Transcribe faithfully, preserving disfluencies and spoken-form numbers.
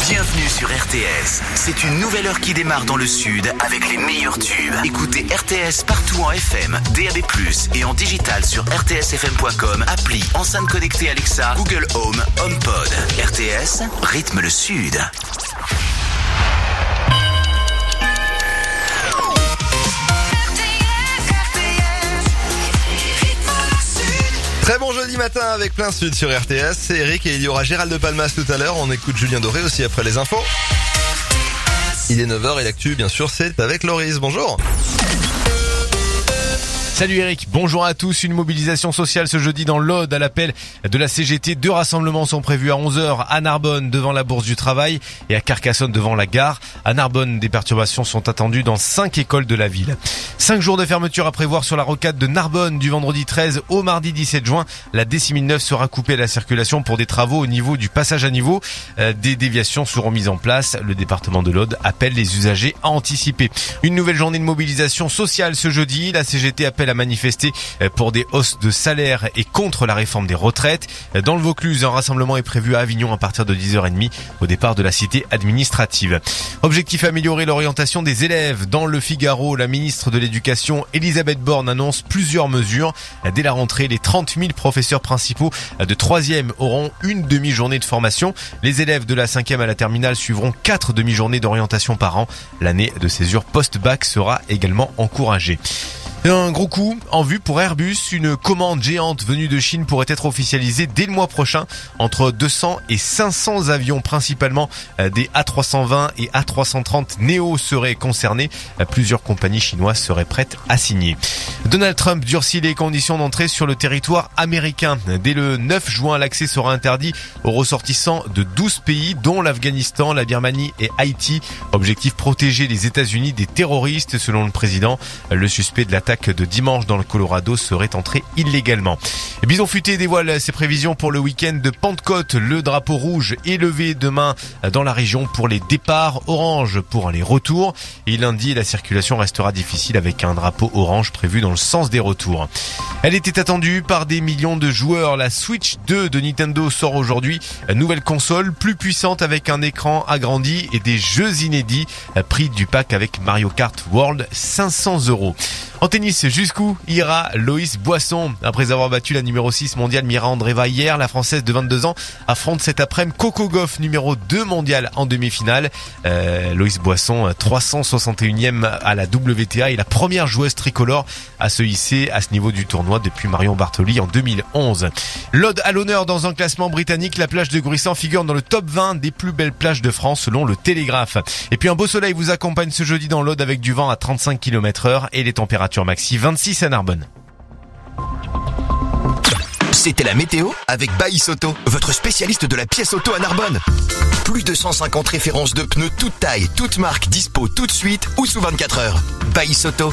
Bienvenue sur R T S. C'est une nouvelle heure qui démarre dans le sud avec les meilleurs tubes. Écoutez R T S partout en F M, D A B plus, et en digital sur r t s f m point com, appli, enceinte connectée Alexa, Google Home, HomePod. R T S, rythme le sud. Très bon jeudi matin avec plein sud sur R T S, c'est Eric et il y aura Gérald de Palmas tout à l'heure, on écoute Julien Doré aussi après les infos. Il est neuf heures et l'actu bien sûr c'est avec Loris, bonjour. Salut Eric, bonjour à tous. Une mobilisation sociale ce jeudi dans l'Aude à l'appel de la C G T. Deux rassemblements sont prévus à onze heures à Narbonne devant la Bourse du Travail et à Carcassonne devant la gare. À Narbonne, des perturbations sont attendues dans cinq écoles de la ville. Cinq jours de fermeture à prévoir sur la rocade de Narbonne du vendredi treize au mardi dix-sept juin. La D six mille neuf sera coupée à la circulation pour des travaux au niveau du passage à niveau. Euh, des déviations seront mises en place. Le département de l'Aude appelle les usagers à anticiper. Une nouvelle journée de mobilisation sociale ce jeudi. La C G T appelle à manifester pour des hausses de salaire et contre la réforme des retraites. Dans le Vaucluse, un rassemblement est prévu à Avignon à partir de dix heures trente au départ de la cité administrative. Objectif améliorer l'orientation des élèves. Dans le Figaro, la ministre de l'Éducation, Elisabeth Borne, annonce plusieurs mesures. Dès la rentrée, les trente mille professeurs principaux de troisième auront une demi-journée de formation. Les élèves de la cinquième à la terminale suivront quatre demi-journées d'orientation par an. L'année de césure post-bac sera également encouragée. Un gros coup en vue pour Airbus. Une commande géante venue de Chine pourrait être officialisée dès le mois prochain. Entre deux cents et cinq cents avions, principalement des A trois cent vingt et A trois cent trente Neo seraient concernés. Plusieurs compagnies chinoises seraient prêtes à signer. Donald Trump durcit les conditions d'entrée sur le territoire américain. Dès le neuf juin, l'accès sera interdit aux ressortissants de douze pays, dont l'Afghanistan, la Birmanie et Haïti. Objectif, protéger les États-Unis des terroristes. Selon le président, le suspect de l'attaque de dimanche dans le Colorado serait entré illégalement. Bison Futé dévoile ses prévisions pour le week-end de Pentecôte. Le drapeau rouge est levé demain dans la région pour les départs, orange pour les retours. Et lundi, la circulation restera difficile avec un drapeau orange prévu dans le sens des retours. Elle était attendue par des millions de joueurs. La Switch deux de Nintendo sort aujourd'hui. Nouvelle console plus puissante avec un écran agrandi et des jeux inédits. Prix du pack avec Mario Kart World, cinq cents euros. En tennis, jusqu'où ira Loïs Boisson? Après avoir battu la numéro six mondiale Mira Andreeva hier, la Française de vingt-deux ans affronte cet après-midi Coco Gauff, numéro deux mondiale en demi-finale. Euh, Loïs Boisson, trois cent soixante et unième à la W T A, est la première joueuse tricolore à se hisser à ce niveau du tournoi depuis Marion Bartoli en deux mille onze. L'Aude à l'honneur dans un classement britannique. La plage de Gruissan figure dans le top vingt des plus belles plages de France selon le Télégraphe. Et puis un beau soleil vous accompagne ce jeudi dans l'Aude avec du vent à trente-cinq kilomètres heure et les températures maxi vingt-six à Narbonne. C'était la météo avec Baïs Auto, votre spécialiste de la pièce auto à Narbonne. Plus de cent cinquante références de pneus toutes tailles, toutes marques, dispo tout de suite ou sous vingt-quatre heures. Baïs Auto.